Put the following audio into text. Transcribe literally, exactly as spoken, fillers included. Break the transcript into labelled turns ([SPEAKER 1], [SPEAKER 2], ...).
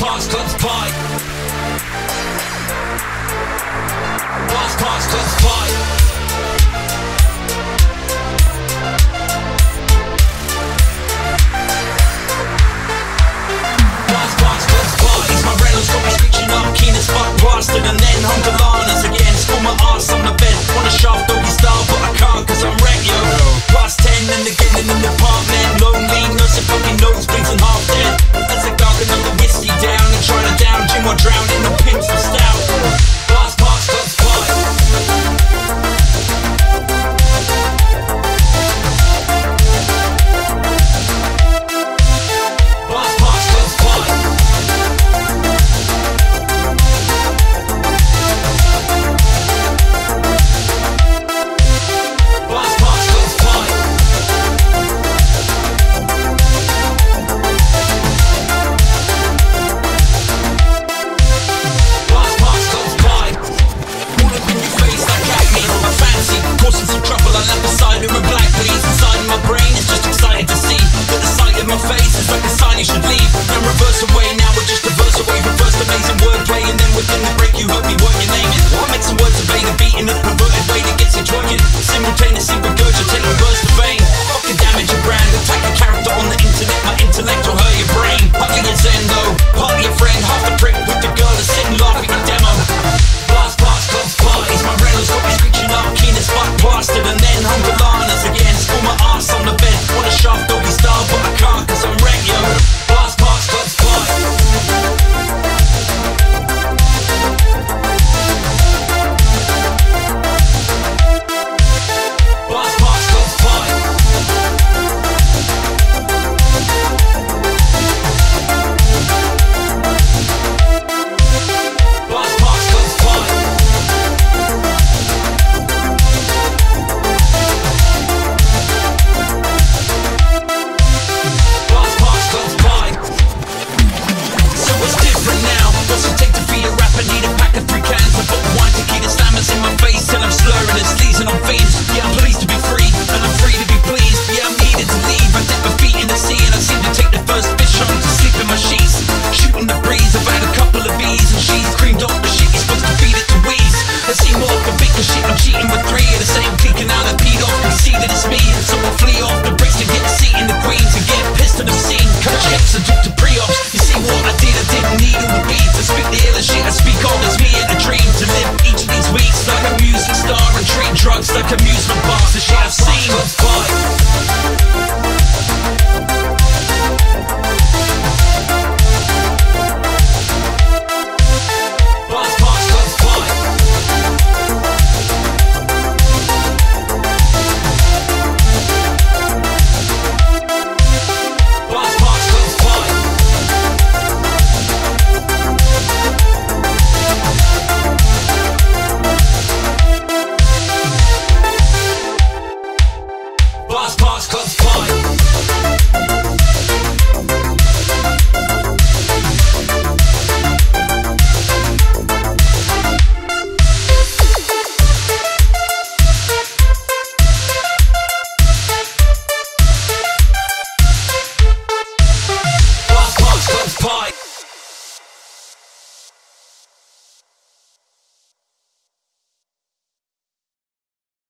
[SPEAKER 1] Parks Club's Pie. Blast Parks Club's Pie. Blast Parks Club's Pie. My Reynolds got me screeching up, keen as fuck, blasted, and then hung to Lana's again. School my arse on the bed, wanna shaft doggy style, but I can't cause I'm wrecked, yo. Past ten and again in an apartment, lonely, nursing fucking nosebleeds and half dead. As I gargle another whiskey down and trying to down gin while drowning in pins of stout. Blast Parks Club's Pie. Blast Parks Club's Pie. Blast Parks Club's Pie. Blast Parks Club's Pie. All up in your face like acne. I fancy causing some trouble. I left the side of a black please. Inside my brain is just excited to see that the sight of my face is like a sign you should leave. Then reverse away, now we're just a verse away. Reverse amazing wordplay, and then within the break you heard me work your name in. I make some words obey the beat in a perverted way that gets you twerking. Simultaneously regurgitating verse to vein. Fucking damage your brand, attack a character on the internet. My intellect will hurt your brain. Partly your zen though, partly your friend. Half the prick with the girl that's sitting laughing at demo. Blast Parks Club's Parties. My Reynolds got me screeching up, keen as fuck, blasted, and then hung to Lana's again. School my arse on the bed, wanna shaft doggy style, but I can't cause I'm wrecked, yo. Blast Parks Club's Pie. Blast Parks Club's Pie. Blast Parks Club's Pie. Blast Parks Club's Pie. So what's different now? What's it take to feed a rapper? Need a pack of three cans of book wine, tequila slammers in my face till I'm slurring and sneezing on fiends. Yeah, I'm pleased to be free, and I'm free to be pleased. Yeah, I'm needed to leave. I dip my feet in the sea, and I seem to take the first fish home to sleep in my sheets. Shooting the breeze, I've had a couple of bees, and she's creamed off the shit. You're supposed to feed it to wheeze. I see more of the bigger shit. I'm cheating with three of the same clique, and now they're peed off. Can see that it's me, so I flee off the bricks to get a seat in the queens and get pissed at the scene. Cut checks and talk to pre-ops. You see what I did? I didn't need all the beats. I spit the illest shit. I speak all as me in a dream to live each of these weeks like a music star and treat drugs like amusement parks. The shit I've seen. Bye. Blast Parks Club's Pie. Blast Parks Club's Pie. Blast Parks Club's Pie.